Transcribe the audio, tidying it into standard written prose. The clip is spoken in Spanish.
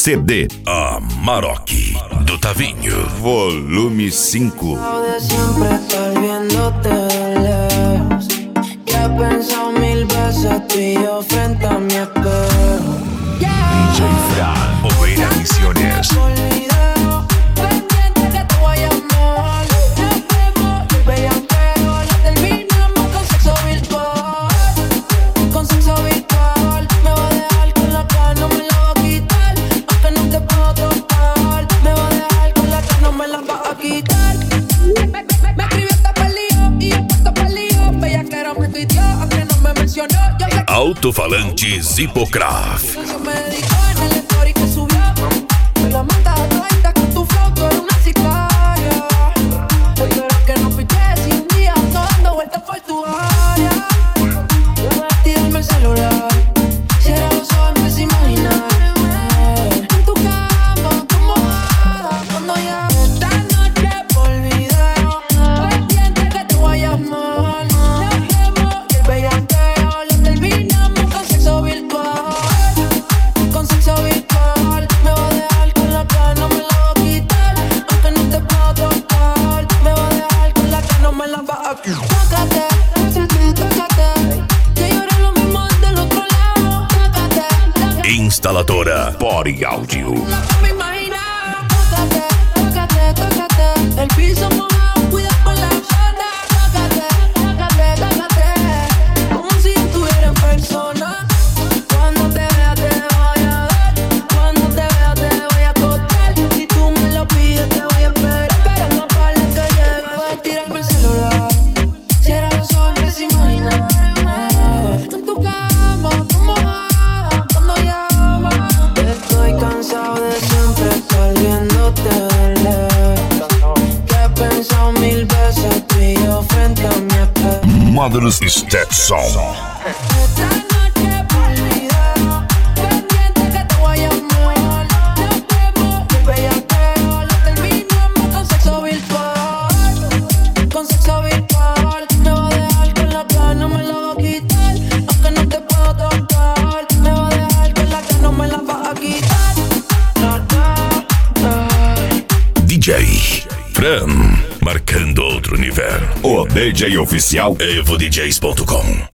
CD Amarok do Tavinho, volume 5. De siempre estar viéndote de lejos. Ya he pensado 1000 veces tú y yo frente a mi espejo. DJ Fran, Oveira Misiones. Pendiente que te vayas mal. Nos vemos y bellaqueo. Lo terminamos con sexo virtual. Con sexo virtual. Me va a dejar con la cara, no me la va a quitar. Aunque no te puedo tocar. Me va a dejar con la cara, no me la va a quitar. Me escribió esta pelío y yo puesto pelío. Bellaquera me tuiteó, aunque no me mencionó. Yo sé que Alto-falantes Hipocraft. me dedicó en el story que subió. Me la mata a todita con tu flow, tú eres una sicaria. Espero que no piches si un día ando dando vueltas por tu área. Yo voy a tirarme el celular. Cierra los ojos, empieza a imaginar. En tu cama, como mojada, cuando ya esta noche por video. Pendiente que te vayas mal. Nos vemos y el bellaqueo lo terminamos con sexo virtual. Con sexo virtual. Me va a dejar con la cara, no me la va a quitar. Aunque no te puedo tocar. Me va a dejar con la cara, no me la va a quitar. Tócate, tócate. Que llora lo mismo del otro lado. Tócate. Instaladora Body Audio. No me imaginaba. Tócate. El piso mojado, cuida con la zona. Tócate. Como si estuviera en persona. Cuando te vea te voy a ver. Cuando te vea te voy a acostar. Si tú me lo pides te voy a esperar. Esperando para que llegue. Voy a tirarme el celular. Cierra los ojos, empieza a imaginar. En tu cama, como mojada, cuando llama. Estoy cansado de siempre estar viéndote de lejos. Que he pensado 1000 veces tú y yo frente a mi espejo. Mother's Stetson. Esta noche por video. Pendiente que te vayas mal. Nos vemos y el bellaqueo lo terminamos con sexo virtual. Con sexo virtual. Me va a dejar con la cara, no me la va a quitar. Aunque no te puedo tocar. Me va a dejar con la cara, no me la va a quitar. DJ Fran, marcando outro nível. O DJ oficial EvoDJs.com.